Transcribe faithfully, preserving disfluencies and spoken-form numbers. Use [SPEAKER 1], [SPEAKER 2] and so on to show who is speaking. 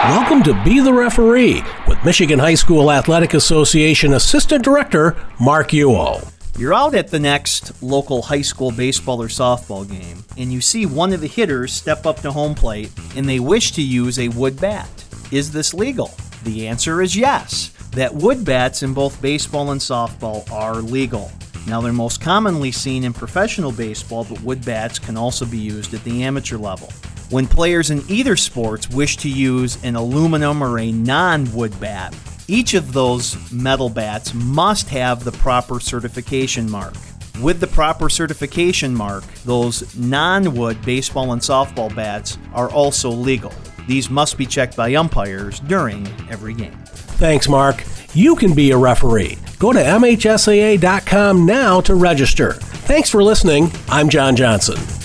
[SPEAKER 1] Welcome to Be the Referee with Michigan High School Athletic Association Assistant Director Mark Ewell.
[SPEAKER 2] You're out at the next local high school baseball or softball game, and you see one of the hitters step up to home plate, and they wish to use a wood bat. Is this legal? The answer is yes, that wood bats in both baseball and softball are legal. Now, they're most commonly seen in professional baseball, but wood bats can also be used at the amateur level. When players in either sports wish to use an aluminum or a non-wood bat, each of those metal bats must have the proper certification mark. With the proper certification mark, those non-wood baseball and softball bats are also legal. These must be checked by umpires during every game.
[SPEAKER 1] Thanks, Mark. You can be a referee. Go to M H S A A dot com now to register. Thanks for listening. I'm John Johnson.